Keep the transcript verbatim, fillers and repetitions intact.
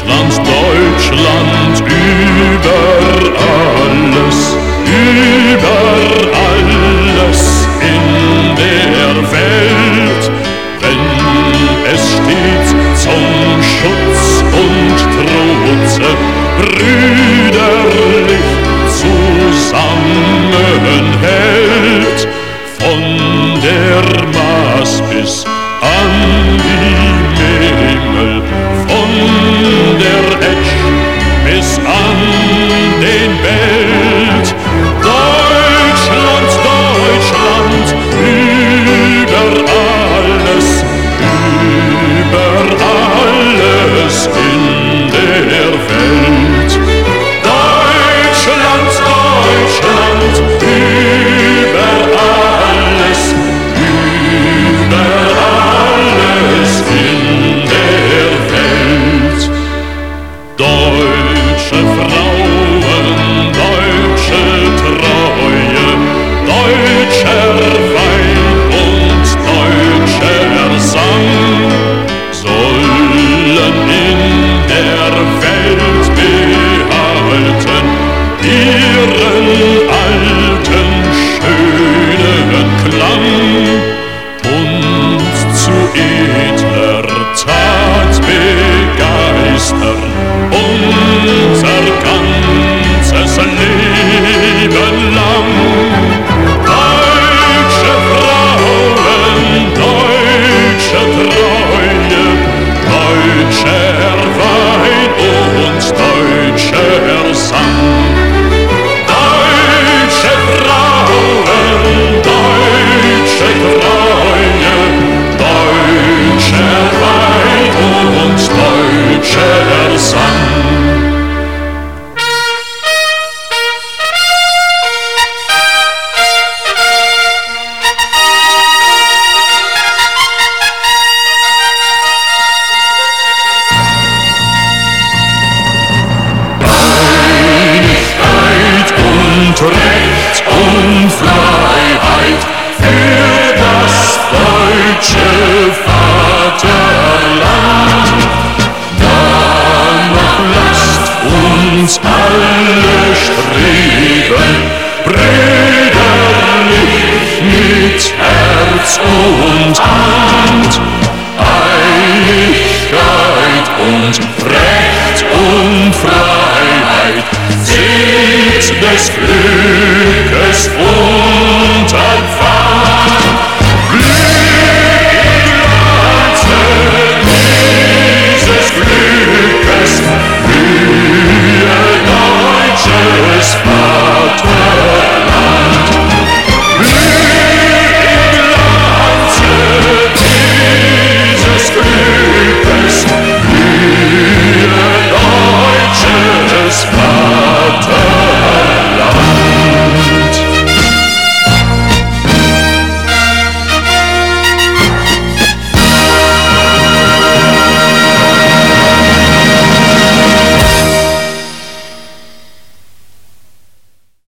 Deutschland, Deutschland über alles, über alles in der Welt, wenn es steht zum Schutz und Trotze brüderlich zusammenhält, von der Maas bis an die Memel, von der Etsch bis an den Belt. Deutschland, Deutschland, über alles, über alles in der Welt. Deutschland, Deutschland, über alles, über alles in der Welt. Deutsche Frauen, deutsche Treue, deutscher Wein und deutscher Sang sollen in der Welt behalten ihren alten schönen Klang und zu edler Tat begeistern unser ganzes Leben lang. Deutsche Frauen, deutsche Treue, deutscher Wein und deutscher Sang. Deutsche Frauen, deutsche Treue, deutscher Wein und deutscher Sang. Recht und Freiheit für das deutsche Vaterland. Danach lasst uns alle streben, brüderlich mit Herz und Hand. Einigkeit und Recht und Freiheit sind des Glücks